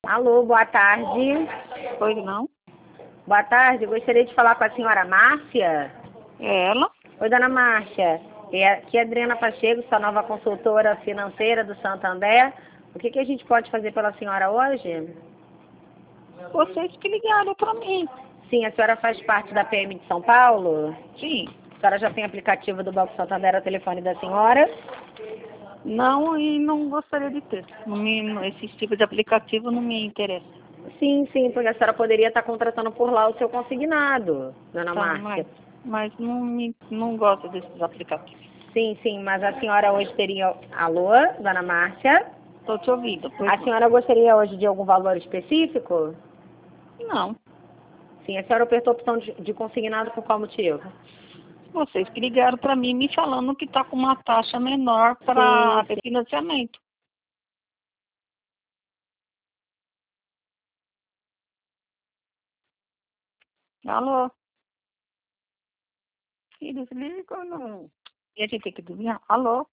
Alô, boa tarde. Pois não? Boa tarde, gostaria de falar com a senhora Márcia. É ela? Oi, dona Márcia. Aqui é a Adriana Pacheco, sua nova consultora financeira do Santander. O que a gente pode fazer pela senhora hoje? Vocês que ligaram para mim. Sim, a senhora faz parte da PM de São Paulo? Sim. A senhora já tem aplicativo do Banco Santander ao telefone da senhora? Não, e não gostaria de ter. Esse tipo de aplicativo não me interessa. Sim, porque a senhora poderia estar contratando por lá o seu consignado, dona Tá, Márcia. mas não gosto desses aplicativos. Sim, mas a senhora hoje teria... Alô, dona Márcia? Estou te ouvindo, pois A não. senhora gostaria hoje de algum valor específico? Não. Sim, a senhora apertou a opção de consignado por qual motivo? Vocês que ligaram para mim me falando que está com uma taxa menor para Sim. financiamento. Alô? E desliga ou não? E a gente tem que desligar? Alô?